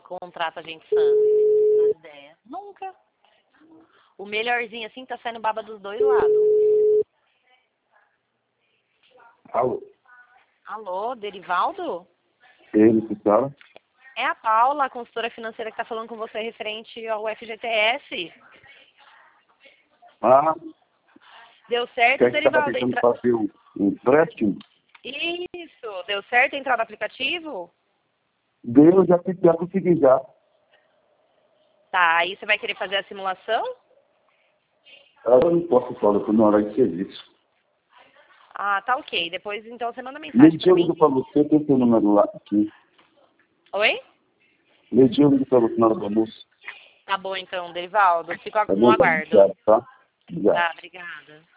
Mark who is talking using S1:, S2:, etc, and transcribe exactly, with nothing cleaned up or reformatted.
S1: contrata gente sã. As ideias. Nunca. O melhorzinho assim tá saindo baba dos dois lados.
S2: Alô?
S1: Alô, Derivaldo?
S2: Ele, que fala?
S1: É a Paula, a consultora financeira que tá falando com você referente ao F G T S.
S2: Ah,
S1: Deu certo,
S2: quer que estava
S1: Derivaldo?
S2: tentando
S1: Entra...
S2: fazer o um empréstimo?
S1: Isso, deu certo entrar no aplicativo?
S2: Deu, já, já consegui já.
S1: Tá, aí você vai querer fazer a simulação?
S2: Eu não posso falar, estou na hora de serviço.
S1: Ah, tá ok. Depois então você manda mensagem
S2: Leite
S1: pra
S2: eu
S1: mim.
S2: ligo para você, tem seu número lá aqui.
S1: Oi?
S2: Leite eu ligo para você na hora do almoço.
S1: Tá bom então, Derivaldo. Fico
S2: Tá
S1: no
S2: bom? Tá,
S1: aguardo.
S2: tá? Obrigado.
S1: Tá, obrigada.